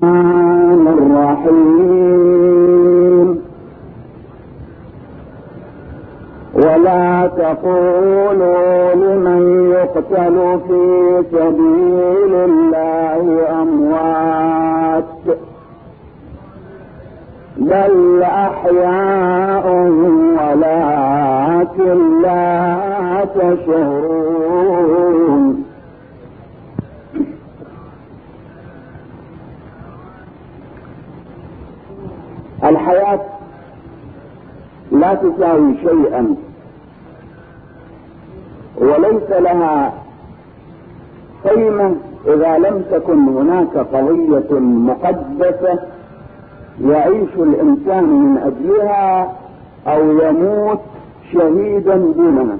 الرحيم. ولا تقولوا لمن يقتل في سبيل الله أموات بل أحياء ولكن لا تشعرون. الحياة لا تساوي شيئا وليس لها قيمة إذا لم تكن هناك قضية مقدسة يعيش الإنسان من أجلها أو يموت شهيدا دونها.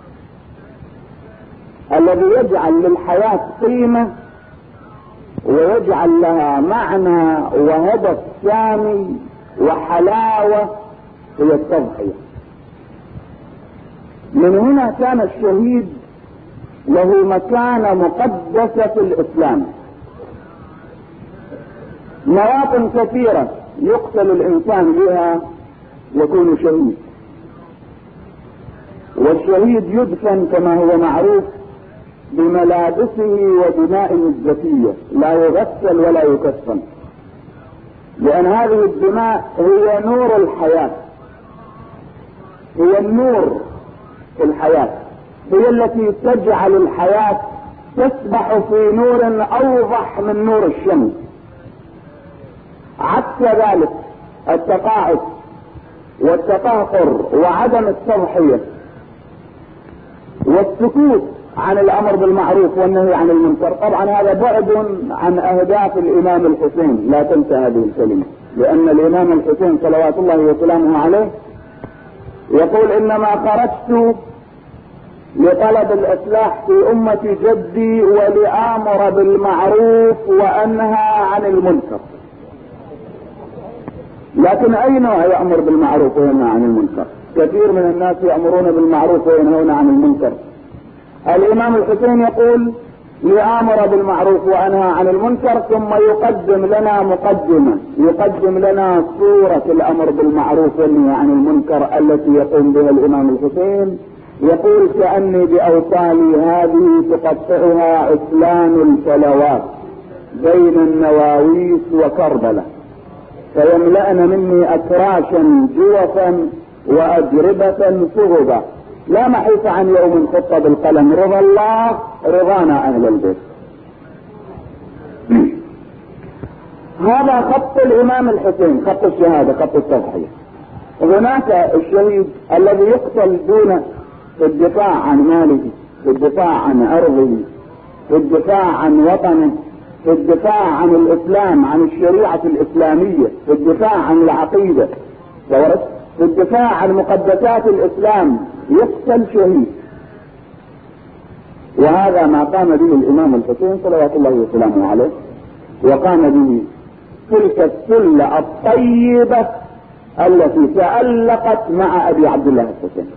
الذي يجعل للحياة قيمة ويجعل لها معنى وهدف سامي وحلاوة هي التضحية. من هنا كان الشهيد له مكانة مقدسة في الإسلام. مواطن كثيرة يقتل الإنسان بها يكون شهيد، والشهيد يدفن كما هو معروف بملابسه ودمائه الزكية، لا يغسل ولا يكفن، لأن هذه الدماء هي نور الحياة، هي النور في الحياة، هي التي تجعل الحياة تسبح في نور أوضح من نور الشمس. عكس ذلك التقاعس والتقهقر وعدم التضحية والسكوت عن الأمر بالمعروف والنهي عن المنكر، طبعا هذا بعد عن أهداف الإمام الحسين، لا تنسى هذه الكلمة، لأن الإمام الحسين صلوات الله وسلامه عليه يقول: إنما خرجت لطلب الإصلاح في أمة جدي ولآمر بالمعروف وأنهى عن المنكر. لكن أين يأمر بالمعروف وينهى عن المنكر؟ كثير من الناس يأمرون بالمعروف وينهون عن المنكر. الإمام الحسين يقول: لآمر بالمعروف وأنهى عن المنكر، ثم يقدم لنا مقدمة، يقدم لنا صورة الأمر بالمعروف والنهي عن المنكر التي يقوم بها الإمام الحسين. يقول: كأني بأوصالي هذه تقطعها عسلان الفلوات بين النواويس وكربلة، فيملأن مني أكراشا جوفا وأجربة صغبة، لا محيص عن يوم خط بالقلم، رضا الله رضانا أهل البيت. هذا خط الإمام الحسين، خط الشهادة، خط التضحية. هناك الشهيد الذي يقتل دونه في الدفاع عن ماله، في الدفاع عن أرضه، في الدفاع عن وطنه، في الدفاع عن الإسلام، عن الشريعة الإسلامية، في الدفاع عن العقيدة، في الدفاع عن مقدسات الإسلام، يقتل شهيد. وهذا ما قام به الإمام الحسين صلوات الله وسلامه عليه، وقام به تلك السلة الطيبة التي تألقت مع أبي عبد الله الحسين.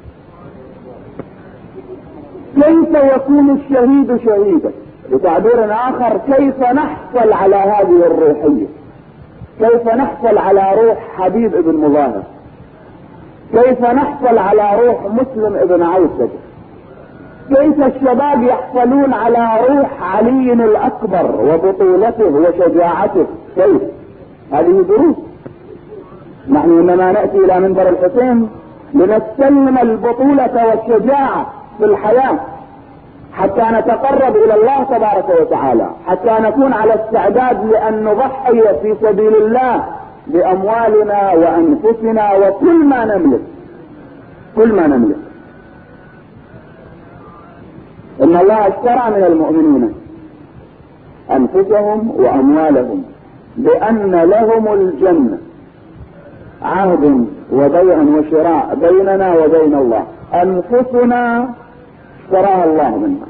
كيف يكون الشهيد شهيدا؟ بتعبير آخر، كيف نحصل على هذه الروحية؟ كيف نحصل على روح حبيب ابن مظاهر؟ كيف نحصل على روح مسلم ابن عوسد؟ كيف الشباب يحصلون على روح علي الأكبر وبطولته وشجاعته؟ كيف؟ هذه دروس. نحن إنما نأتي إلى منبر الحسين لنستلم البطولة والشجاعة في الحياة حتى نتقرب إلى الله تبارك وتعالى، حتى نكون على استعداد لأن نضحي في سبيل الله بأموالنا وأنفسنا وكل ما نملك، كل ما نملك. إن الله اشترى من المؤمنين أنفسهم وأموالهم بأن لهم الجنة، عهد وبيع وشراء بيننا وبين الله. أنفسنا اشتراها الله منها،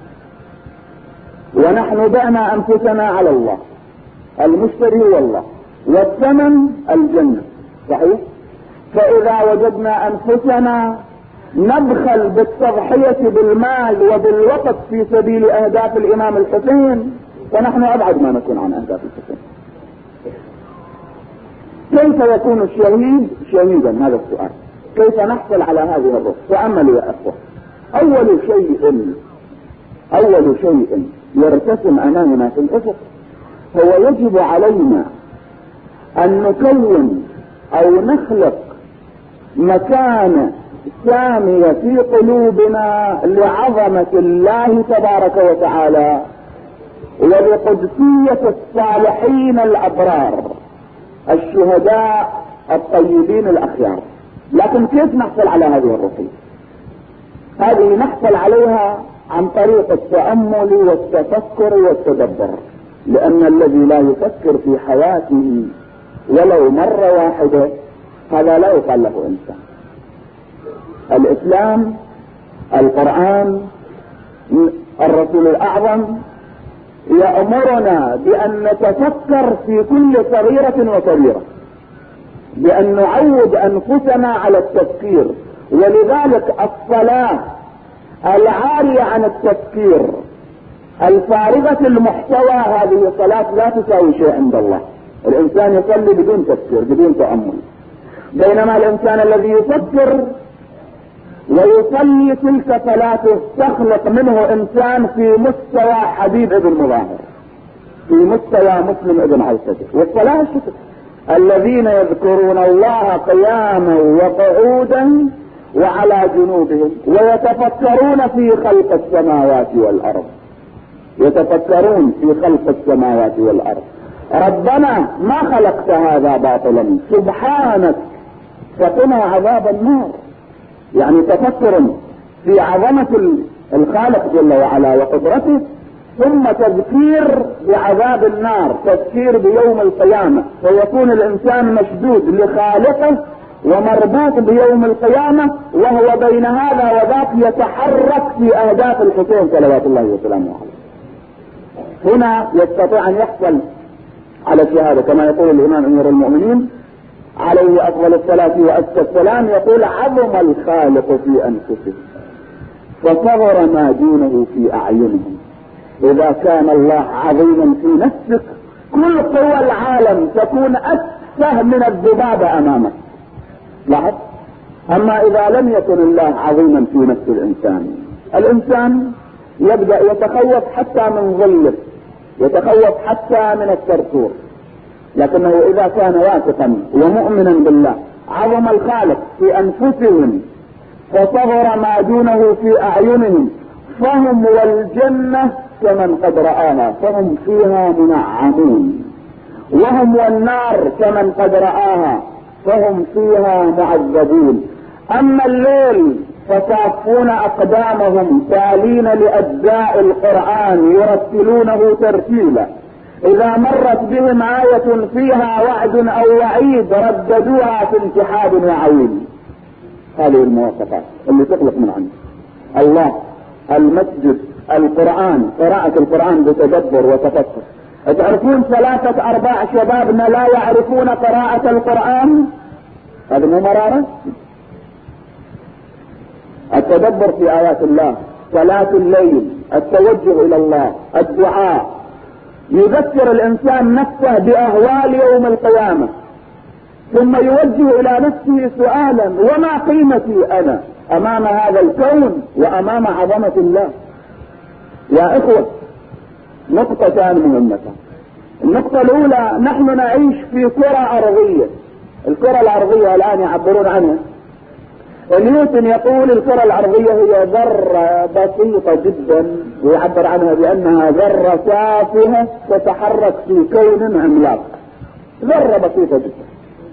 ونحن بعنا أنفسنا على الله، المشتري هو الله، والثمن الجنة. صحيح؟ فإذا وجدنا أنفسنا نبخل بالتضحية بالمال وبالوقت في سبيل أهداف الإمام الحسين، فنحن أبعد ما نكون عن أهداف الحسين. يكون الشهيد شهيدا؟ هذا السؤال. كيف نحصل على هذه الروح؟ تأملوا يا أخوة. أول شيء يرتسم أمامنا في الأفق هو يجب علينا أن نكون أو نخلق مكانة سامية في قلوبنا لعظمة الله تبارك وتعالى ولقدسية الصالحين الأبرار الشهداء الطيبين الأخيار. لكن كيف نحصل على هذه الروحية؟ هذه نحصل عليها عن طريق التأمل والتفكر والتدبر، لأن الذي لا يفكر في حياته ولو مرة واحدة هذا لا يقال له إنسان. الإسلام، القرآن، الرسول الأعظم يأمرنا بأن نتفكر في كل صغيرة وكبيرة، بأن نعود أنفسنا على التفكير. ولذلك الصلاة العارية عن التفكير الفارغة المحتوى هذه صلاة لا تساوي شيء عند الله. الإنسان يصلي بدون تفكير بدون تأمل، بينما الإنسان الذي يفكر ويصلي تلك صلاته تخلق منه إنسان في مستوى حبيب ابن مظاهر، في مستوى مسلم ابن عوسجة. والصلاة شكر الذين يذكرون الله قياما وقعودا وعلى جنوبهم ويتفكرون في خلق السماوات والأرض. يتفكرون في خلق السماوات والأرض. ربنا ما خلقت هذا باطلا سبحانك فقنا عذاب النار. يعني تفكر في عظمة الخالق جل وعلا وقدرته، ثم تذكير بعذاب النار، تذكير بيوم القيامة، فيكون الإنسان مشدود لخالقه ومربوط بيوم القيامة، وهو بين هذا وذاك يتحرك في أهداف الحسين صلوات الله وسلامه عليه. هنا يستطيع أن يحصل على الشهادة، كما يقول الإمام أمير المؤمنين عليه أفضل الصلاة وأزكى السلام، يقول: عظم الخالق في أنفسهم فصغر ما دونه في أعينهم. إذا كان الله عظيما في نفسك كل قوى العالم تكون أتفه من الذبابة أمامك. لاحظ. أما إذا لم يكن الله عظيما في نفس الإنسان يبدأ يتخوف حتى من ظله، يتخوف حتى من الثرثور. لكنه إذا كان واثقا ومؤمنا بالله عظم الخالق في أنفسهم فصغر ما دونه في أعينهم، فهم والجنة كمن قد رآها فهم فيها منعمون، وهم والنار كمن قد رآها فهم فيها معذبون. أما الليل فصافون أقدامهم تالين لأجزاء القرآن يرتلونه ترتيلا، إذا مرت بهم آية فيها وعد أو وعيد رددوها في انتحاب وعويل. هذه المواصفات اللي تخلق من عنه الله. المسجد، القرآن، قراءة القرآن بتدبر وتفكر. تعرفون 3/4 شبابنا لا يعرفون قراءة القرآن؟ هذه مو مرارة؟ التدبر في آيات الله، صلاة الليل، التوجه إلى الله، الدعاء، يذكر الإنسان نفسه بأهوال يوم القيامة، ثم يوجه إلى نفسه سؤالا: وما قيمتي أنا أمام هذا الكون وأمام عظمة الله؟ يا إخوة، نقطتان مهمة. النقطة الأولى: نحن نعيش في كرة أرضية. الكرة الأرضية الآن يعبرون عنها، نيوتن يقول الكرة الأرضية هي ذرة بسيطة جدا، ويعبر عنها بأنها ذرة تافهة تتحرك في كون عملاق. ذرة بسيطة جدا.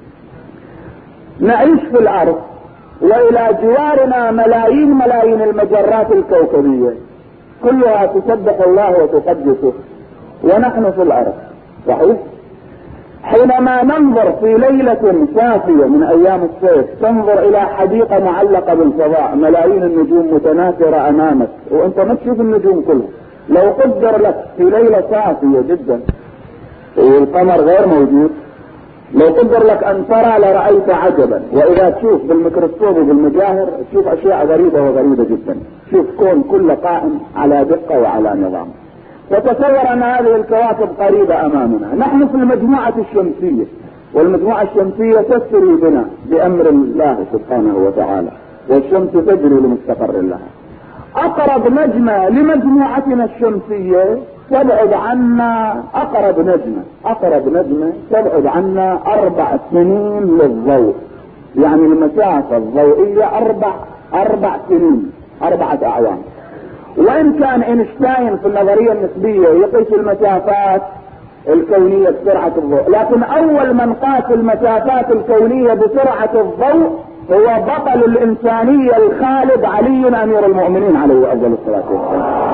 نعيش في الأرض، وإلى جوارنا ملايين المجرات الكوكبية كلها تسبح الله وتقدسه، ونحن في الأرض. صحيح؟ حينما ننظر في ليلة صافية من أيام الصيف تنظر إلى حديقة معلقة بالفضاء، ملايين النجوم متناثرة أمامك وأنت ما تشوف النجوم كلها. لو قدر لك في ليلة صافية جدا والقمر غير موجود، لو قدر لك أن ترى لرأيت عجبا. وإذا تشوف بالميكروسكوب وبالمجاهر تشوف أشياء غريبة وغريبة جدا. شوف كون كله قائم على دقة وعلى نظام. تتصور أن هذه الكواكب قريبة أمامنا. نحن في المجموعة الشمسية والمجموعة الشمسية تسري بنا بأمر الله سبحانه وتعالى، والشمس تجري لمستقر لها. أقرب نجمة لمجموعتنا الشمسية تبعد عنا، أقرب نجمة تبعد عنا 4 سنين للضوء، يعني المسافة الضوئية 4 سنين، 4 أعوام. وإن كان اينشتاين في النظرية النسبية يقيس المسافات الكونية بسرعة الضوء، لكن أول من قاس المسافات الكونية بسرعة الضوء هو بطل الإنسانية الخالد علي أمير المؤمنين عليه أفضل الصلاة والسلام.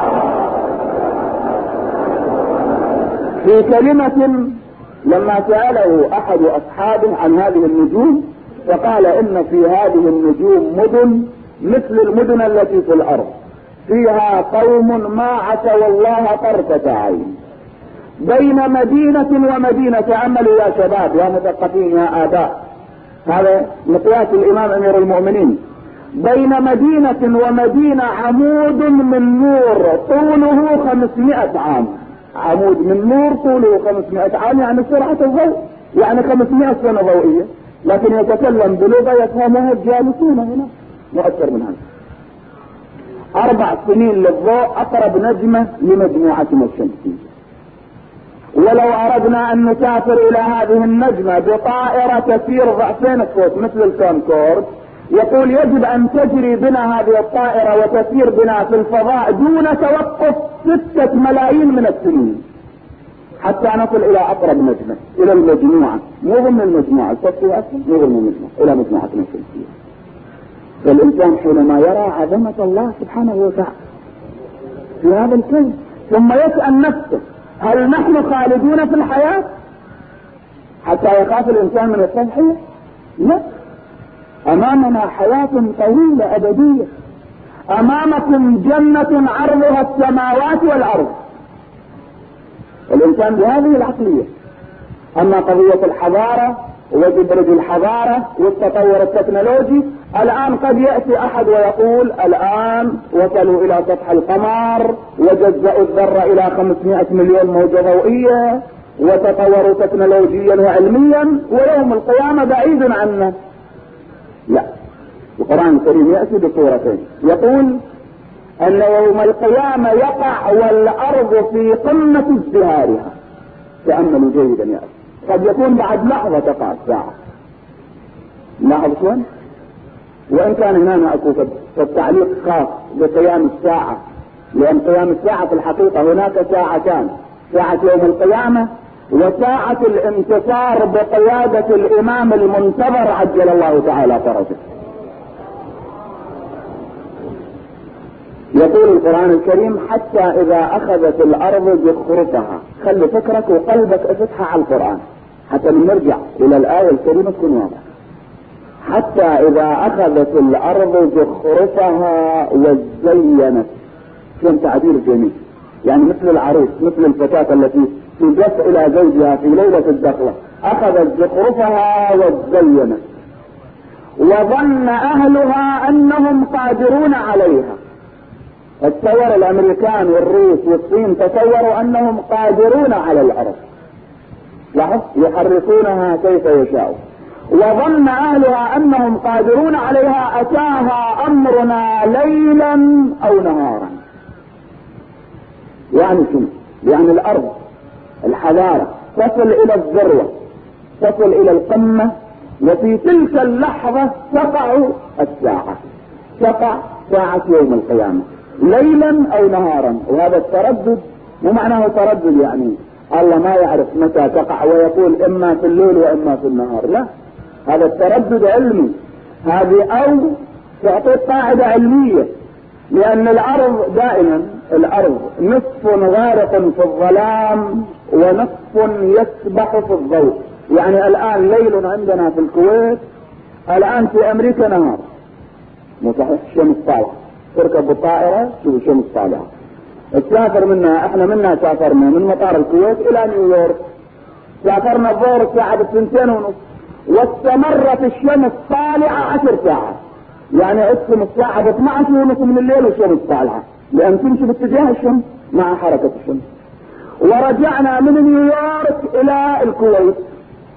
في كلمة لما سأله أحد أصحابه عن هذه النجوم فقال إن في هذه النجوم مدن مثل المدن التي في الأرض، فيها قوم ما عصوا الله طرفة عين، بين مدينة ومدينة. تأملوا يا شباب يا مثقفين يا آباء، هذا مقياس الإمام أمير المؤمنين. بين مدينة ومدينة عمود من نور طوله 500 عام، عمود من نور طوله 500 عام، يعني سرعة الضوء، يعني 500 سنة ضوئية، لكن يتكلم بلغة يفهمها الجالسون هنا، مؤثر من هذا. 4 سنين للضوء، أقرب نجمة لمجموعتنا الشمسية. ولو أردنا أن نسافر إلى هذه النجمة بطائرة تسير ضعفين الصوت مثل الكونكورد، يقول يجب أن تجري بنا هذه الطائرة وتسير بنا في الفضاء دون توقف 6 ملايين من السنين حتى نصل إلى أقرب نجمة، إلى المجموعة، مو ضمن المجموعة الشمسية أصلا، مو ضمن المجموعة، إلى مجموعتنا الشمسية. فالإنسان حينما يرى عظمة الله سبحانه وتعالى في هذا الكون ثم يسأل نفسه هل نحن خالدون في الحياة حتى يخاف الإنسان من التضحية؟ لا، أمامنا حياة طويلة أبدية، أمامكم جنة عرضها السماوات والأرض. الإنسان بهذه العقلية. أما قضية الحضارة وجبرج الحضارة والتطور التكنولوجي، الآن قد يأتي أحد ويقول الآن وصلوا إلى سطح القمر وجزأوا الذرة إلى 500 مليون موجة ضوئية وتطوروا تكنولوجيا وعلميا ويوم القيامة بعيد عنا. لا، القرآن الكريم يأتي بصورتين، يقول أن يوم القيامة يقع والأرض في قمة ازدهارها. تأملوا جيدا يا أخي، قد يكون بعد لحظة تقع الساعة. لاحظ شلون؟ وإن كان هنا أكو التعليق خاص بقيام الساعة، لأن قيام الساعة في الحقيقة هناك ساعتان، ساعة يوم القيامة وساعة الانتصار بقيادة الإمام المنتظر عجل الله تعالى فرجه. يقول القرآن الكريم حتى إذا أخذت الأرض زخرفها. خلي فكرك وقلبك افتحها على القرآن حتى نرجع إلى الآية الكريمة تكون واضحة. حتى إذا أخذت الأرض زخرفها وزينت. كم تعبير جميل، يعني مثل العروس، مثل الفتاة التي تجف إلى زوجها في ليلة الدخلة، أخذت زخرفها وزينت وظن أهلها أنهم قادرون عليها. تصور الأمريكان والروس والصين تصوروا أنهم قادرون على الأرض، لاحظ يحركونها كيف يشاء. وظن أهلها أنهم قادرون عليها أتاها أمرنا ليلا أو نهارا. يعني شنو؟ يعني الأرض الحضارة تصل إلى الذروة، تصل إلى القمة، وفي تلك اللحظة تقع الساعة، تقع ساعة يوم القيامة ليلا أو نهارا. وهذا التردد مو معناه تردد يعني الله ما يعرف متى تقع ويقول إما في الليل وإما في النهار، لا، هذا التردد علمي. هذه أو تعطيك قاعدة علمية، لأن الأرض دائما الأرض نصف غارق في الظلام ونصف يسبح في الضوء. يعني الآن ليل عندنا في الكويت، الآن في أمريكا نهار، مو صحيح؟ الشمس طالعة، تركب الطائرة تشوف الشمس طالعة، تسافر منها. احنا منها سافرنا من مطار الكويت إلى نيويورك، سافرنا الظهر الساعة 2:30 واستمرت الشمس طالعة 10 ساعات، يعني اقسم الساعة 12:30 من الليل والشمس طالعة، لأن تمشي باتجاه الشمس مع حركة الشمس. ورجعنا من نيويورك إلى الكويت،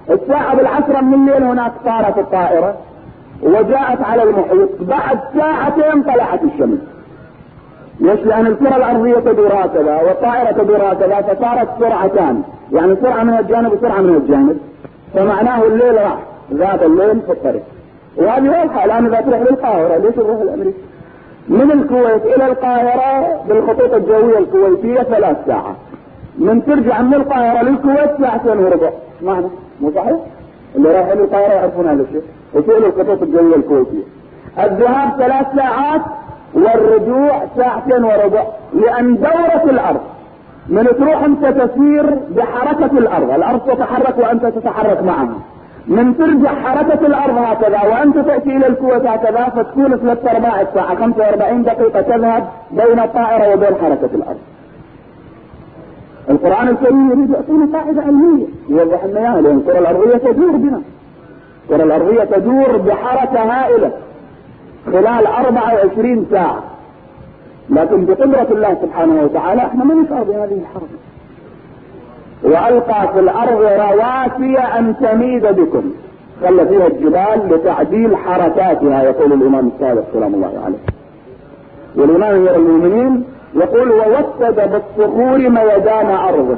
الساعة بالعشرة من الليل هناك طارت الطائرة وجاءت على المحيط، بعد ساعتين طلعت الشمس. ليش؟ لأن الكرة الأرضية تدور هكذا والطائرة تدور هكذا، فصارت سرعتان، يعني سرعة من الجانب وسرعة من الجانب، فمعناه الليل راح ذات الليل في الطريق. وهذه واضحة الآن إذا تروح للقاهرة، ليش تروح الأمريكي؟ من الكويت إلى القاهرة بالخطوط الجوية الكويتية 3 ساعات، من ترجع من القاهرة للكويت 2:15 ساعة. معنى مو صحيح؟ اللي رايح للقاهرة يعرفون هذا الشيء، وصول الخطوط الجوية الكويتية. الذهاب 3 ساعات والرجوع 2:15 ساعة، لأن دورة الأرض من تروح أنت تسير بحركة الأرض تتحرك وأنت تتحرك معها، من ترجع حركة الأرض هكذا وأنت تأتي إلى الكويت هكذا، فتكون 3/4 ساعة 45 دقيقة تذهب بين الطائرة وبين حركة الأرض. القرآن الكريم يريد يعطينا قاعدة علمية يوضح لنا اياها، لأن الكرة الأرضية تدور بنا، الكرة الأرضية تدور بحركة هائلة خلال 24 ساعة، لكن بقدرة الله سبحانه وتعالى احنا ما نشعر بهذه الحركة. وألقى في الأرض رواسي أن تميد بكم، خلى فيها الجبال لتعديل حركاتها، يقول الإمام الصادق سلام الله عليه. والإمام أمير المؤمنين يقول ووسد بالصخور ميدان أرضه.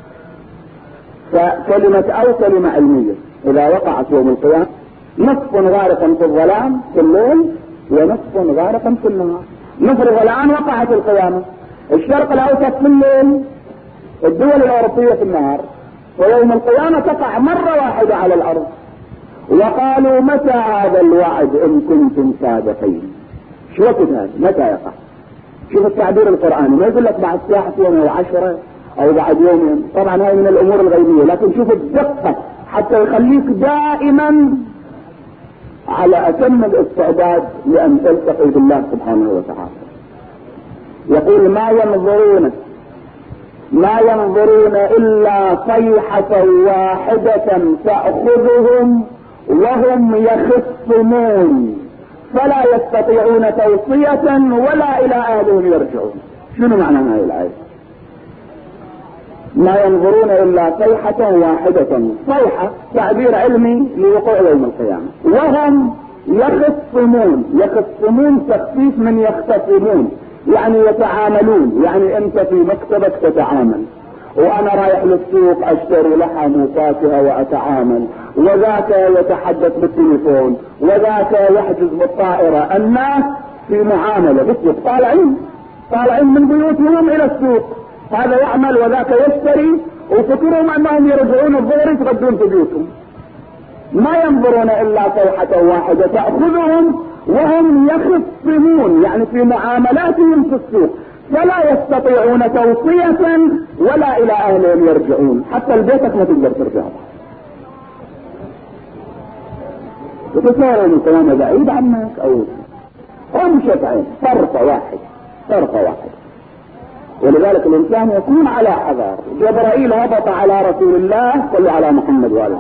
فكلمة أو كلمة علمية إذا وقعت يوم القيامة، نصف غارقا في الظلام في الليل ونصف غارقا في النهار. نفرض الآن وقعت القيامة، الشرق الأوسط في الليل، الدول الأوروبية في النهار، ويوم القيامة تقع مرة واحدة على الأرض. وقالوا متى هذا الوعد إن كنتم صادقين؟ شو وقت هذا؟ متى يقع؟ شوف التعبير القرآني، ما يقول لك بعد ساعة يوم أو 10 أو بعد يوم، طبعا هاي من الأمور الغيبية، لكن شوف الدقة حتى يخليك دائما على أتم الاستعداد لأن تلتقي بالله سبحانه وتعالى. يقول ما ينظرون إلا صيحة واحدة تأخذهم وهم يخصمون فلا يستطيعون توصية ولا إلى أهلهم يرجعون. شنو معنى هذه الآية؟ ما ينظرون إلا صيحة واحدة، صيحة تعبير علمي لوقوع يوم القيامة. وهم يخصمون تخفيف من يختصمون، يعني يتعاملون، يعني انت في مكتبك تتعامل، وانا رايح للسوق اشتري لحم وفاكهه واتعامل، وذاك يتحدث بالتليفون، وذاك يحجز بالطائره. الناس في معامله بالسوق، طالعين من بيوتهم الى السوق، هذا يعمل وذاك يشتري، وفكرهم انهم يرجعون الظهر يتغدون في بيوتهم. ما ينظرون الا صيحه واحده تاخذهم وهم يخصمون، يعني في معاملاتهم في السوق، فلا يستطيعون توصية ولا الى اهلهم يرجعون. حتى لبيتك ما تقدر ترجع، وتصور ان الكلام بعيد عنك او امشت عين طرفة واحدة. ولذلك الانسان يكون على حذر. جبرائيل هبط على رسول الله صلى على محمد وآله،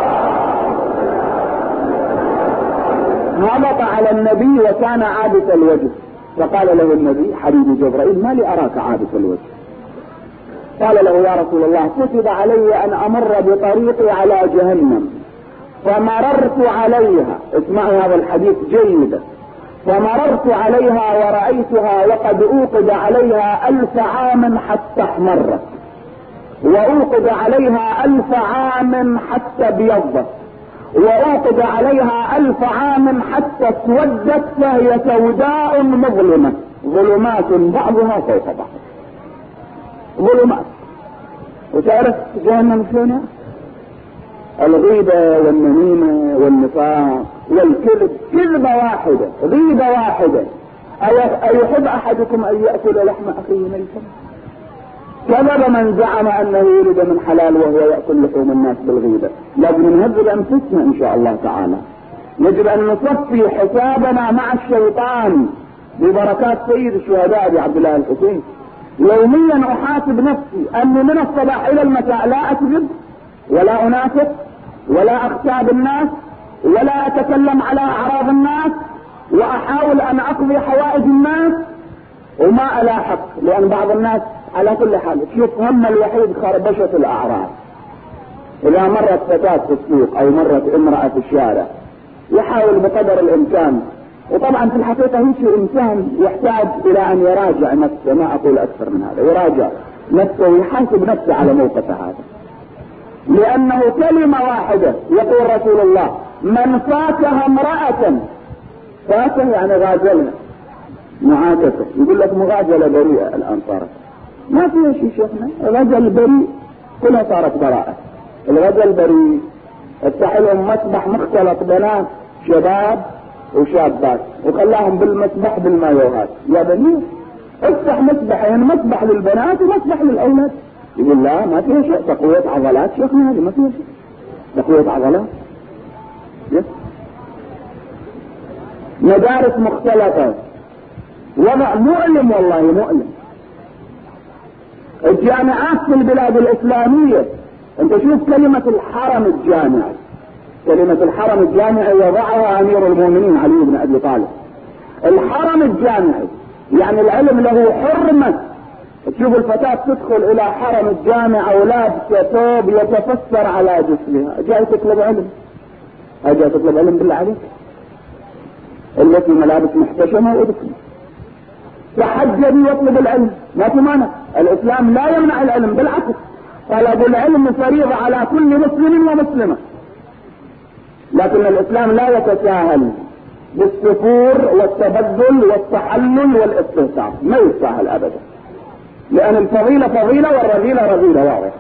هبط على النبي وكان عابس الوجه، فقال له النبي حبيبي جبرائيل ما لي اراك عابس الوجه؟ قال له يا رسول الله كتب علي ان امر بطريقي على جهنم فمررت عليها، اسمعوا هذا الحديث جيدا، فمررت عليها ورأيتها وقد اوقد عليها 1000 عام حتى احمرت، واوقد عليها 1000 عام حتى ابيضت، وأوقد عليها 1000 عام حتى اسودت، فهي سوداء مظلمة، ظلمات بعضها فوق بعض، ظلمات. وتعرف جهنم شنو؟ الغيبة والنميمة والنفاق والكذب، كذبة واحدة، غيبة واحدة. أيحب أحدكم أن يأكل لحم أخيه ميتا؟ كذب من زعم انه يولد من حلال وهو يأكل لحوم الناس بالغيبة. لازم نهذب انفسنا ان شاء الله تعالى، يجب ان نصفي حسابنا مع الشيطان ببركات سيد الشهداء ابي عبد الله الحسين. يوميا احاسب نفسي اني من الصباح الى المساء لا اكذب ولا انافق ولا اغتاب الناس ولا اتكلم على اعراض الناس، واحاول ان اقضي حوائج الناس وما الاحق، لان بعض الناس على كل حال شوف هم الوحيد خربشة الاعراض. إذا مرت فتاة في السوق أو مرت امرأة في الشارع يحاول بقدر الإمكان، وطبعا في الحقيقة هيك إنسان يحتاج إلى أن يراجع نفسه، ما أقول أكثر من هذا، يراجع نفسه ويحاسب نفسه على موقفه هذا، لأنه كلمة واحدة يقول رسول الله: من فاتها امرأة، فاته يعني غازلها، معاكسة، يقول لك مغازلة بريئة الآن صارت، ما فيها شيء شيخنا، الغزل بريء كلها صارت براءة، الغزل بريء، افتح لهم مسبح مختلط بنات شباب وشابات وخلاهم بالمسبح بالمايوهات، يا بني افتح مسبحين، مسبح للبنات ومسبح للأولاد. يقول لا ما فيها شيء، تقوية عضلات شيخنا هذه ما فيها شيء، تقوية عضلات. مدارس مختلطة، وضع مؤلم والله مؤلم. الجامعات في البلاد الإسلامية، انت شوف كلمة الحرم الجامعي، كلمة الحرم الجامعي وضعها أمير المؤمنين علي بن أبي طالب. الحرم الجامعي يعني العلم له حرمة. تشوف الفتاة تدخل إلى حرم الجامعة ولابسة ثوب يتفسر على جسمها، جاي تطلب علم، جاي تطلب علم بالله عليك، التي ملابس محتشمة وادخل تحجبي واطلب العلم، ما في مانع، الإسلام لا يمنع العلم، بالعكس طلب العلم فريضة على كل مسلم ومسلمة، لكن الإسلام لا يتساهل بالسفور والتبدل والتحلل والاستهتار، ما يستاهل أبدا، لأن الفضيلة فضيلة والرذيلة رذيلة واضحة.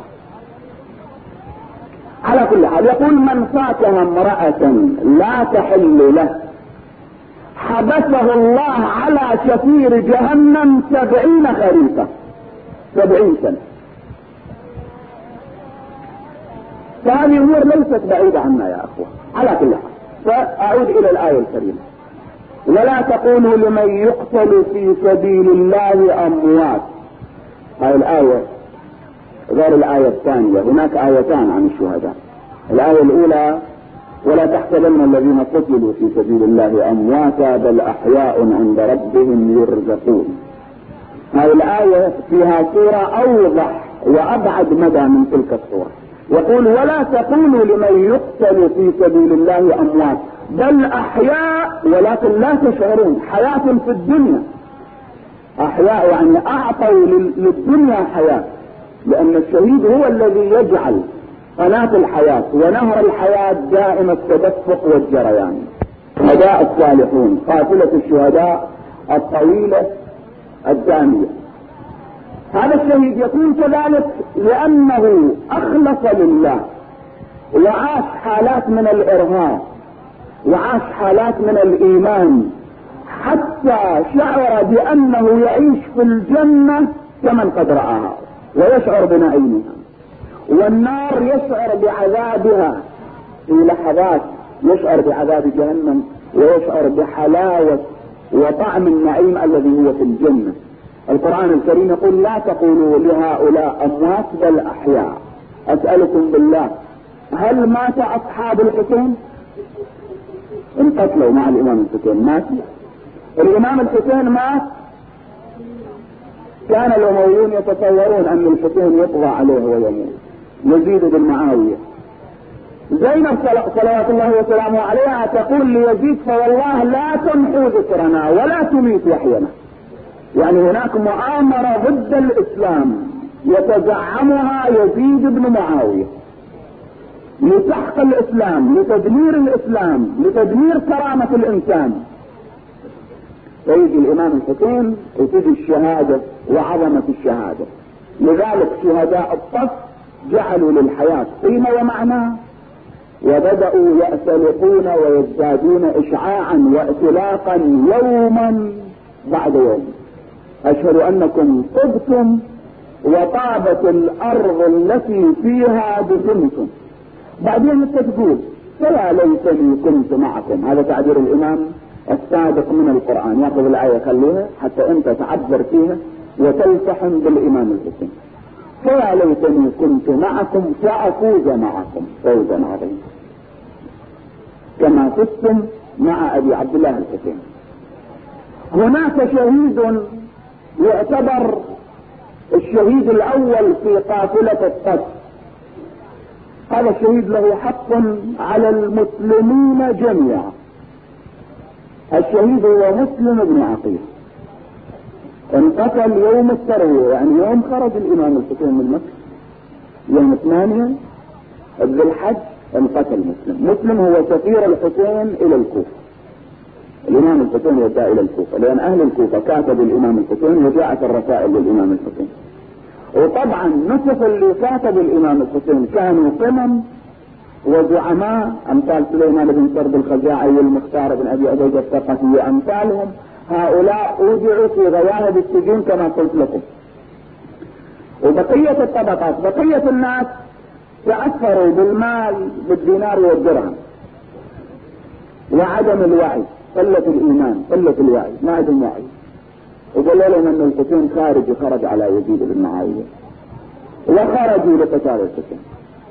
على كل حال يقول: من فاتها امرأة لا تحل له حبسه الله على شفير جهنم 70 خريفا، 70 سنة. فهذه امور ليست بعيدة عنا يا اخوة. على كل حال فاعود الى الآية الكريمة: ولا تقولوا لمن يقتل في سبيل الله اموات. هذه الآية غير الآية الثانية، هناك آيتان عن الشهداء. الآية الأولى: ولا تحسبن الذين قتلوا في سبيل الله أمواتا بل أحياء عند ربهم يرزقون. هذه الآية فيها صورة أوضح وأبعد مدى من تلك الصورة. يقول: ولا تقولوا لمن يقتل في سبيل الله أموات بل أحياء ولكن لا تشعرون، حياة في الدنيا، أحياء يعني أعطوا للدنيا حياة، لأن الشهيد هو الذي يجعل قناة الحياة ونهر الحياة دائم التدفق والجريان. شهداء الصالحون، قافلة الشهداء الطويلة الدامية. هذا الشهيد يكون كذلك لأنه أخلص لله وعاش حالات من الإرهاب وعاش حالات من الإيمان حتى شعر بأنه يعيش في الجنة كمن قد رآها ويشعر بنعيمها، والنار يشعر بعذابها في لحظات، يشعر بعذاب جهنم ويشعر بحلاوة وطعم النعيم الذي هو في الجنة. القرآن الكريم يقول: لا تقولوا لهؤلاء أموات بل أحياء. أسألكم بالله، هل مات أصحاب الحسين؟ انقتلوا مع الإمام الحسين، مات الإمام الحسين مات. كان الأمويون يتصورون أن الحسين يطغى عليه ويموت، يزيد بن معاوية. زينب صلوات الله وسلامه عليها تقول ليزيد: فوالله لا تمحوا ذكرنا ولا تميت وحينا. يعني هناك مؤامرة ضد الإسلام يتزعمها يزيد بن معاوية لسحق الإسلام، لتدمير الإسلام، لتدمير كرامة الإنسان. فيجي الإمام الحسين وتجي الشهادة وعظمة الشهادة. لذلك شهداء الصف جعلوا للحياة قيمة ومعنى، وبدأوا يأتلقون ويزدادون إشعاعا وإطلاقا يوما بعد يوم. أشهد أنكم طبتم وطابت الأرض التي فيها دفنتم. بعدين انت تقول: فلا ليتني كنت معكم. هذا تعبير الإمام السابق من القرآن، يأخذ الآية خليها حتى أنت تعبر فيها وتلتحم بالإمام الحسين. فلا ليتني كنت معكم فأفوز معكم فوزا عظيما كما فزتم مع أبي عبد الله الحسين. هناك شهيد يعتبر الشهيد الأول في قافلة الصف، هذا الشهيد له حق على المسلمين جميعا. الشهيد هو مسلم بن عقيل، انقتل يوم التروية، يعني يوم خرج الامام الحسين من مكة، يوم 8 ذي الحج انقتل مسلم. مسلم هو سفير الحسين الى الكوفة، الامام الحسين يدعى الى الكوفة، لان اهل الكوفة كاتبوا الامام الحسين وجاءت الرسائل للامام الحسين. وطبعا نصف اللي كاتبوا الامام الحسين كانوا قمم وزعماء امثال سليمان بن سرد الخزاعي والمختار بن ابي عبيد الثقفي وامثالهم. هؤلاء اوجعوا في غياهب السجون كما قلت لكم. وبقية الطبقات، بقية الناس تأثروا بالمال، بالدينار والدرهم، وعدم الوعي، قلة الايمان، قلة الوعي، ما عندهم وعي. وقالوا لهم ان الحسين خرج على يزيد بن معاوية، وخرجوا لقتال الحسين.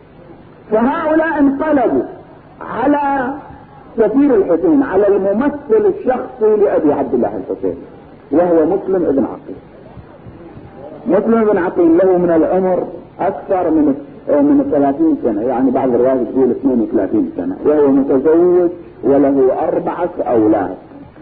فهؤلاء انقلبوا على سفير الحسين، على الممثل الشخصي لابي عبد الله الحسين، وهو مسلم ابن عقيل. مسلم ابن عقيل له من العمر اكثر من 30 سنة، يعني بعض الروايات تقول 32 سنة، وهو متزوج وله 4 أولاد.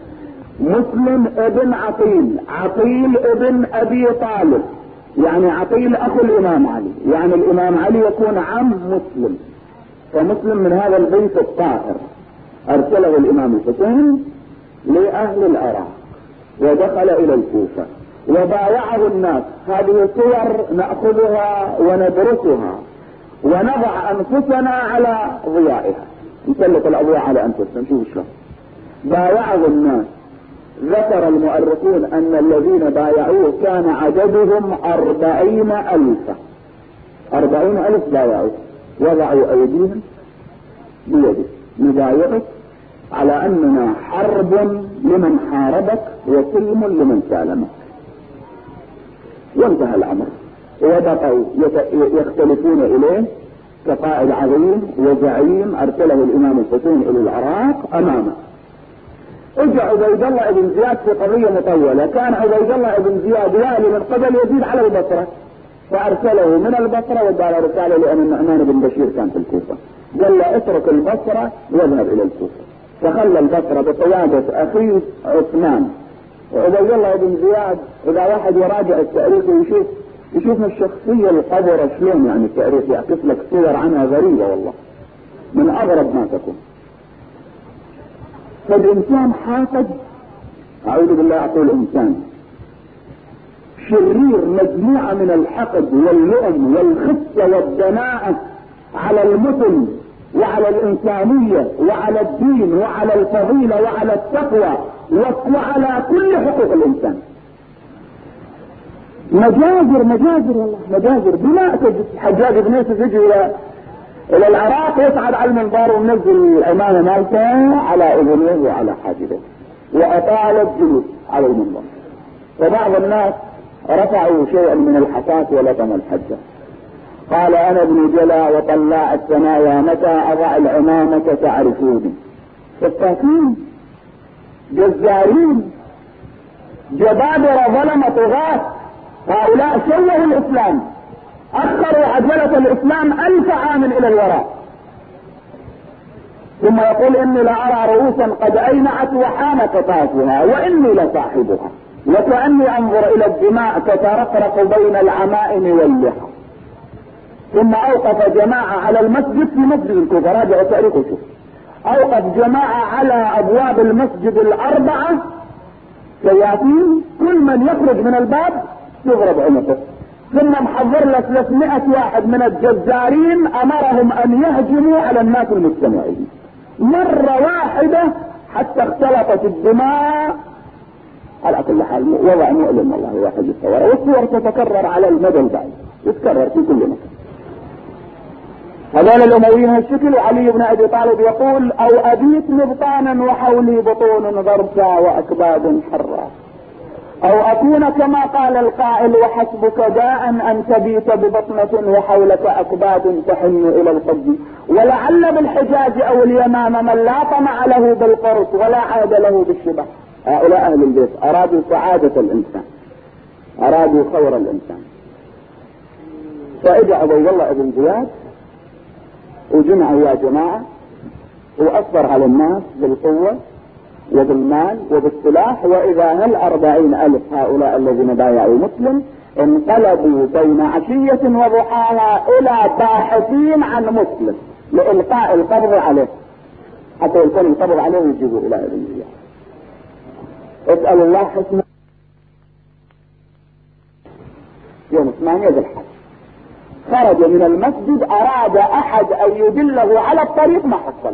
مسلم ابن عقيل، عقيل ابن ابي طالب، يعني عقيل اخو الامام علي، يعني الامام علي يكون عم مسلم. فمسلم من هذا البيت الطاهر. ارسله الامام الحسين لاهل العراق ودخل الى الكوفة وبايعه الناس. هذه صور نأخذها وندرسها ونضع انفسنا على ضيائها، نسلط الاضواء على انفسنا نشوف شلون بايعه الناس. ذكر المؤرخون ان الذين بايعوه كان عددهم 40,000. 40,000 بايعوه، وضعوا ايديهم بيده، نبايعك على اننا حرب لمن حاربك وسلم لمن سالمك. وانتهى الامر، وبقوا يختلفون اليه كقائد عظيم وزعيم ارسله الامام الحسين الى العراق امامه. اجى عبيد الله بن زياد في قضية مطولة. كان عبيد الله بن زياد والي من قبل يزيد على البصرة، فارسله من البصرة وقال رسالة لان النعمان بن بشير كان في الكوفة، قال له اترك البصرة واذهب الى الكوفة. فخلى البصرة بقيادة اخيه عثمان. وعبيد الله بن زياد اذا واحد يراجع التاريخ يشوف الشخصية القذرة شلون، يعني التاريخ يعكس لك صور عنها غريبة والله من اغرب ما تكون. فالإنسان حاقد، أعوذ بالله أقول إنسان شرير، مجموعة من الحقد واللؤم والخسة والدناءة على المثل وعلى الإنسانية وعلى الدين وعلى الفضيلة وعلى التقوى وعلى كل حقوق الإنسان. مجازر والله مجازر. بما تجد حجاج بن يوسف يجي الى العراق يصعد على المنبر ومنزل الامامه مالته على اذنيه وعلى حاجبه واطال الجلوس على المنبر. وبعض الناس رفعوا شيئا من الحصاة ولطم الحجة. قال انا ابن جلا وطلاع الثنايا متى اضع العمامة تعرفوني. فالتاكين جزارين جبابرة ظلمة طغاة، هؤلاء شوهوا الاسلام، اخروا عجلة الاسلام 1000 عام الى الوراء. ثم يقول اني لارى رؤوسا قد اينعت وحان قطافها واني لصاحبها وكأني انظر الى الدماء تترقرق بين العمائم واللحى. ثم اوقف جماعة على المسجد في مسجد الكوفة، راجعوا تاريخه شوف، اوقف جماعة على ابواب المسجد 4 سياتين، كل من يخرج من الباب يضرب عنقه. ثم محضر له 300 واحد من الجزارين امرهم ان يهجموا على الناس المجتمعين مرة واحدة حتى اختلطت الدماء. على كل حال وضع مؤلم والله واحد يتصور، والصور تتكرر على المدى البعيد، يتكرر في كل مكان. هذول الامويين هالشكل. وعلي بن ابي طالب يقول او ابيت مبطانا وحولي بطون غرسا واكباد حرا، او اكون كما قال القائل وحسبك داء ان تبيت ببطنة وحولك اكباد تحن الى القد. ولعل بالحجاز او اليمامة من لا طمع له بالقرص ولا عاد له بالشبه. هؤلاء اهل البيت ارادوا سعادة الانسان، ارادوا خير الانسان. فاجى عبيد الله بن زياد وجمعوا يا جماعة وأصبر على الناس بالقوة وبالمال وبالسلاح، وإذا هل 40,000 هؤلاء الذين بايعوا مسلم انقلبوا بين عشية وضحاها إلى باحثين عن مسلم لإلقاء القبض عليه، حتى يكون القبض عليه ويجيبوا إلى أبيه. اسأل الله حسنه. يوم 8 ذي الحج خرج من المسجد، أراد أحد أن يدله على الطريق ما حصل.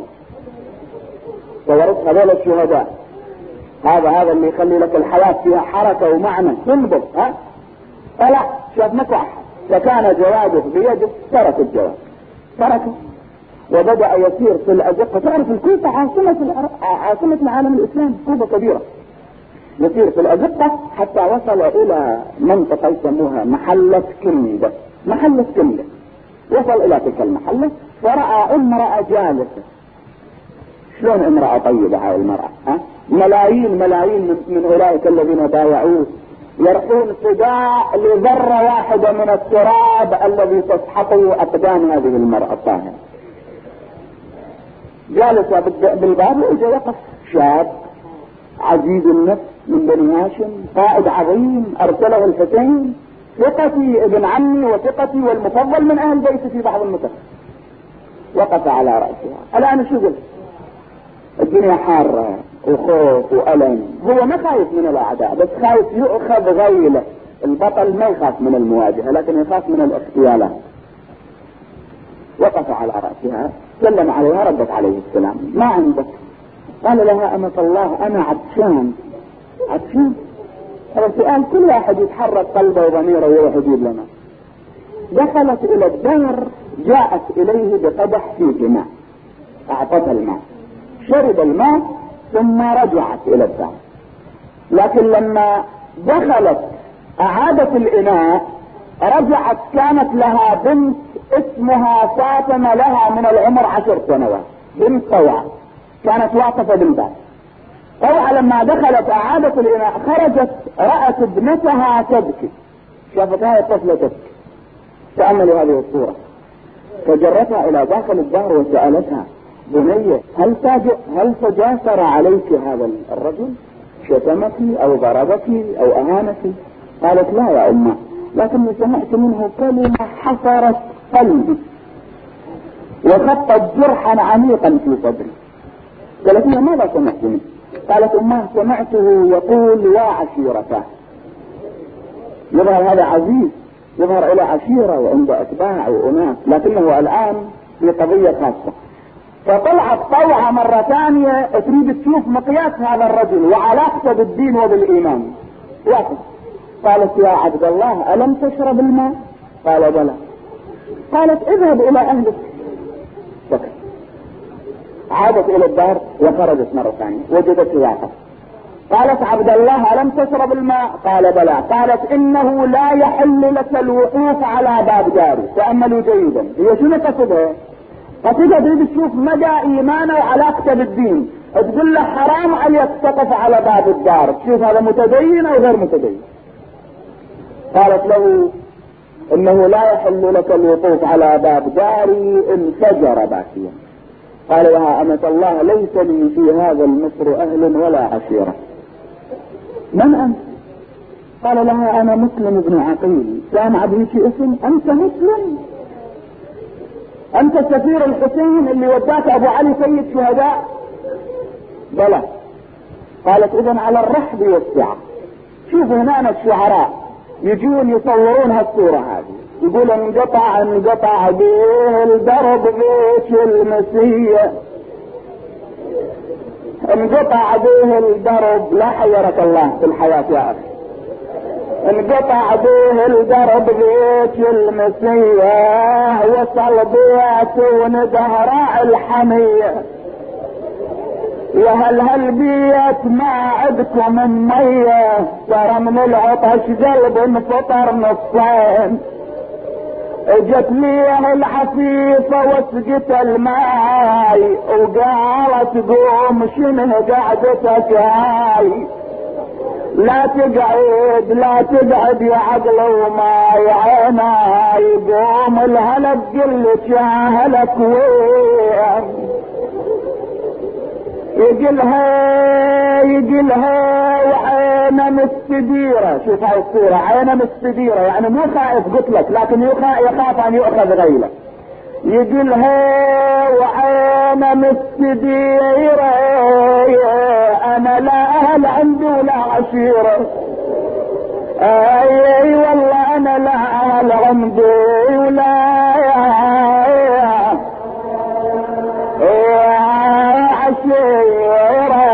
صورت هذول الشهداء، هذا اللي يخلي لك الحياة فيها حركة ومعنى تنبض. طلع شاف مكو أحد، فكان جواده بيده، ترك الجواد تركه وبدأ يسير في الأزقة. تعرف الكوفة عاصمة العالم الإسلامي، كوفة كبيرة. يسير في الأزقة حتى وصل إلى منطقة يسموها محلة كندة. محلة كندة وصل إلى تلك المحلة ورأى امرأة جالسة. شلون امرأة طيبة هاي المرأة؟ ملايين من أولئك الذين بايعوه يرحون صداع لذرة واحدة من التراب الذي تسحقه أقدام هذه المرأة الطاهرة. جالسة بالباب، وإجا وقف شاب عزيز النفس من بني هاشم، قائد عظيم أرسله الحسين، ثقتي ابن عمي وثقتي والمفضل من أهل بيتي في بعض النكت. وقف على رأسها. الآن شو قلت؟ الدنيا حارة وخوف وألم. هو ما خايف من الأعداء، بس خايف يؤخذ غيله. البطل ما يخاف من المواجهة، لكن يخاف من الاغتيالات. وقف على رأسها، سلم عليها، ردت عليه السلام. ما عندك؟ قال لها أمة الله أنا عطشان. هذا السؤال كل واحد يتحرك قلبه وضميره ويروح يجيب لنا. دخلت إلى الدار، جاءت إليه بقدح فيه ماء، أعطتها الماء، شرب الماء ثم رجعت إلى الدار. لكن لما دخلت أعادت الإناء، رجعت كانت لها بنت اسمها فاطمة، لها من العمر 10 سنوات، بنت طوعة كانت واقفة بالباب. طوعة لما دخلت أعادت الإناء، خرجت رأت ابنتها تبكي، شافتها الطفلة تبكي. تأملوا هذه الصورة. فجرتها إلى داخل الدار وسألتها: بنية هل تجاسر عليك هذا الرجل؟ شتمك أو ضربك أو أهانك؟ قالت: لا يا أمه، لكني سمعت منه كلمة حصرت قلبي وخطت جرحا عميقا في صدري. قالت: ماذا سمعت منه؟ قالت: أمه سمعته يقول: يا عشيرته. يظهر هذا عزيز، يظهر إلى عشيرة وعنده أتباع وأناس، لكنه الآن في قضية خاصة. فطلعت طوعة مرة ثانية تريد تشوف مقياس هذا الرجل وعلاقته بالدين وبالإيمان. واحد. قالت: يا عبد الله ألم تشرب الماء؟ قال: بلى. قالت: اذهب إلى أهلك. سكت. عادت إلى الدار وخرجت مرة ثانية، وجدته واقف. قالت: عبد الله ألم تشرب الماء؟ قال: بلى. قالت: إنه لا يحل لك الوقوف على باب داري. تأملوا جيدا، هي شنو قصدها؟ قصدها تريد تشوف مدى إيمانه وعلاقته بالدين، تقول له حرام عليك تقف على باب الدار، تشوف هذا متدين أو غير متدين. قالت له: إنه لا يحل لك الوقوف على باب داري. انفجر باكيا. قال لها: أمة الله ليس لي في هذا المصر أهل ولا عشيرة. من أنت؟ قال لها: أنا مسلم بن عقيل. سامع بهيك اسم؟ أنت مسلم؟ أنت سفير الحسين اللي وداك أبو علي سيد شهداء؟ بلى. قالت: إذن على الرحب والسعة. شوفوا هنا الشعراء يجون يصورون هالصورة هذه، يقول: انقطع به الدرب بيت المسيح، انقطع به الدرب. لا حيرك الله في الحياة يا أخي. انقطع به الدرب بيت المسيح، وصل بيت وندهر الحمية. يا هل بيت ما عدكم من مية، ترى من العطش قلب انفطر نصين. اجت ليه العفيفة وسقت الماي، وقالت: قوم شنه قعدتك هاي؟ لا تقعد يا عقل وما يعينا يقوم الهلك قلت يا هلك وين يقلها وعينه مستديرة. شوف هاي الصورة، عينه مستديرة يعني مو خائف قتلك لكن يخاف ان يؤخذ غيله. يقلها وعينه مستديرة انا لا اهل عندي ولا عشيرة. اي والله انا لا اهل عندي ولا عشيرة،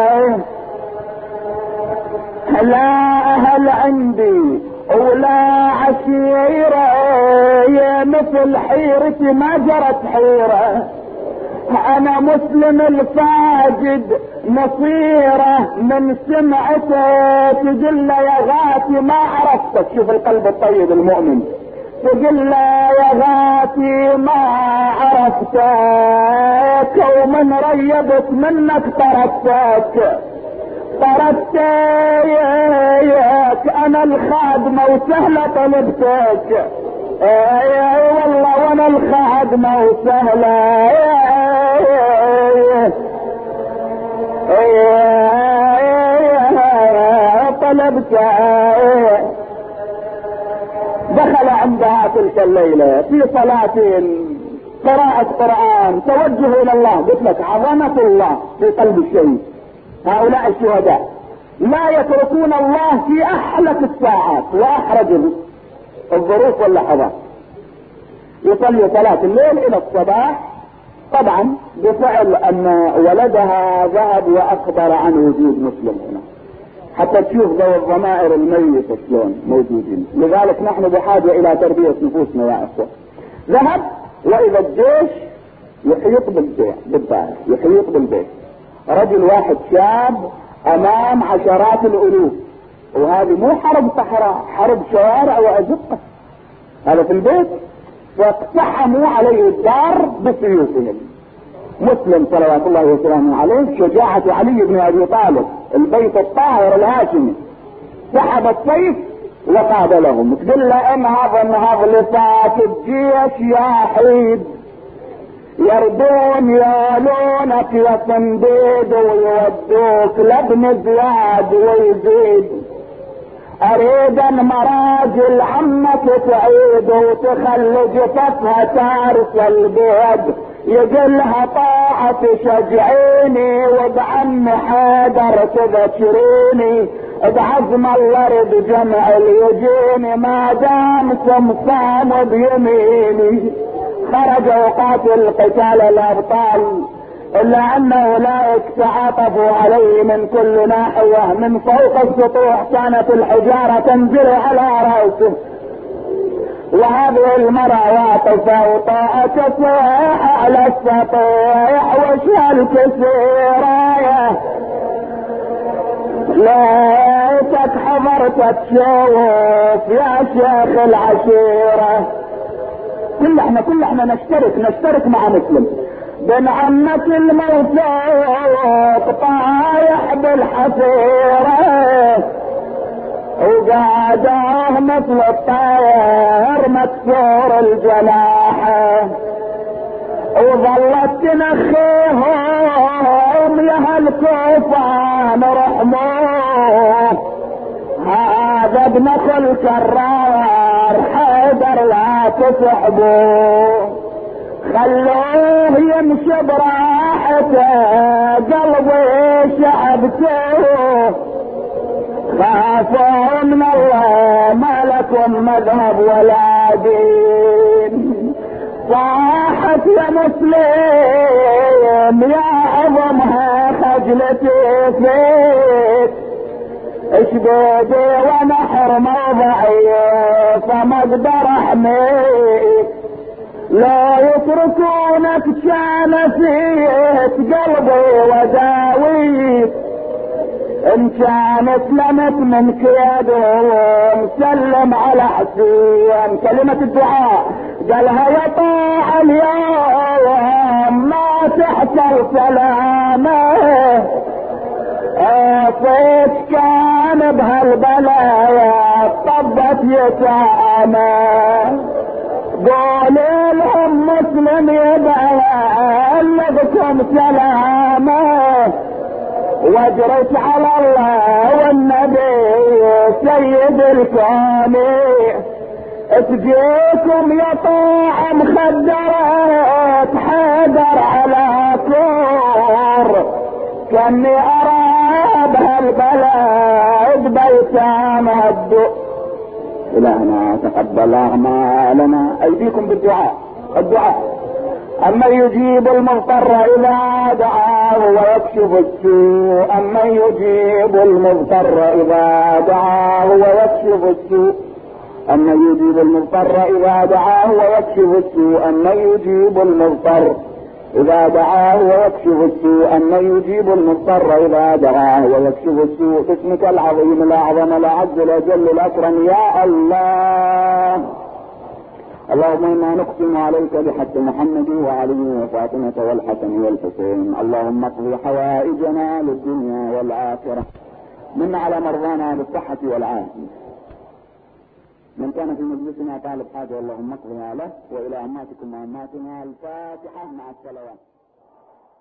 لا اهل عندي ولا عشيرة، يا مثل حيرتي ما جرت حيرة. انا مسلم الفاجد نصيرة من سمعته تقول له يا غاتي ما عرفتك. شوف القلب الطيب المؤمن، تقول له يا غاتي ما عرفتك ومن ريبت منك طردتك انا الخادمة وسهلة طلبتك. اي والله وانا الخادمة وسهلة طلبتك. دخل عندها تلك الليلة في صلاة قراءة قرآن توجه الى الله. قلت لك عظمة الله في قلب الشهيد. هؤلاء الشهداء لا يتركون الله في احلك الساعات واحرج الظروف واللحظات. يصلي صلاة الليل الى الصباح طبعا بفعل ان ولدها ذهب واخبر عن وجود مسلم هنا حتى تشوف ذوي الضمائر الميتة شلون موجودين. لذلك نحن بحاجة الى تربية نفوسنا يا اخوة. ذهب واذا الجيش يحيط بالدائرة يحيط بالبيت، رجل واحد شاب امام عشرات الالوف، وهذه مو حرب صحراء، حرب شوارع وازقة. هذا في البيت، فاقتحموا عليه الدار بسيوفهم. مسلم صلوات الله وسلامه عليه شجاعة علي بن ابي طالب البيت الطاهر الهاشمي سحب السيف وقابلهم. تقول له انهض لفات الجيش يا حيد، يردون يالونك يا صنديد ويودوك لابن زياد ويزيد. اريد ان مراجل عمك تعيد وتخلي جثثها تارس البيد. يقلها طاعة تشجعيني وبعم حيدر تذكريني، بعزم الله رد جمع يجيني ما دام سمسام بيميني. خرج يقاتل قتال الابطال الا ان اولئك تعاطفوا عليه من كل ناحية. من فوق السطوح كانت الحجارة تنزل على رأسه، وهذه المرأة واقفة وطاعة تصيح على السطيح وشها الكسيرة. ليتك حضرت تشوف يا شيخ العشيرة. كل احنا نشترك مع مسلم. بن عمك الموثوق طايح بالحفيرة وقاعده مثل الطير مكسور الجناح، وظلت تنخيهم يا هالكوفان رحموه. هذا ابن اخو كرار حيدر لا تسحبوه، خلوه يمشي براحته قلبي شعبته. خافوا من الله ما لكم مذهب ولا دين. صاحت يا مسلم يا عظمها خجلتي فيك، اشبيدي ونحر موضعي فما اقدر احميك. لا يتركونك كان فيك قلبي وداويك، ان كانت لمت من كيدهم سلم على حسين. كلمة الدعاء قالها يطاع اليوم ما تحصل سلامه، صيت كان بهالبلايا طبت يتامى قولي لهم مسلم يبلغكم سلامه واجرت على الله والنبي سيد الكون تجيكم يا طاعة مخدرات حيدر على كور كاني ارى بهالبلد بيتام هدو. إلهنا تقبل أعمالنا. أيديكم بالدعاء. الدعاء أما يجيب المضطر إذا دعاه ويكشف السوء. أما يجيب المضطر إذا دعاه ويكشف السوء. أما يجيب المضطر إذا دعاه ويكشف السوء. أما يجيب المضطر إذا دعاه ويكشف السوء. أما يجيب المضطر إذا دعاه ويكشف السوء. باسمك العظيم الأعظم الأعز الأجل الأكرم يا الله. اللهم إنا نقسم عليك بحق محمد وعلي وفاطمة والحسن والحسين. اللهم اقضي حوائجنا للدنيا والآخرة. من على مرضانا بالصحة والعافية. من كان في مجلسنا طالب حاجة اللهم اقضها له. وإلى أماتكم وأماتنا الفاتحة مع الصلوات.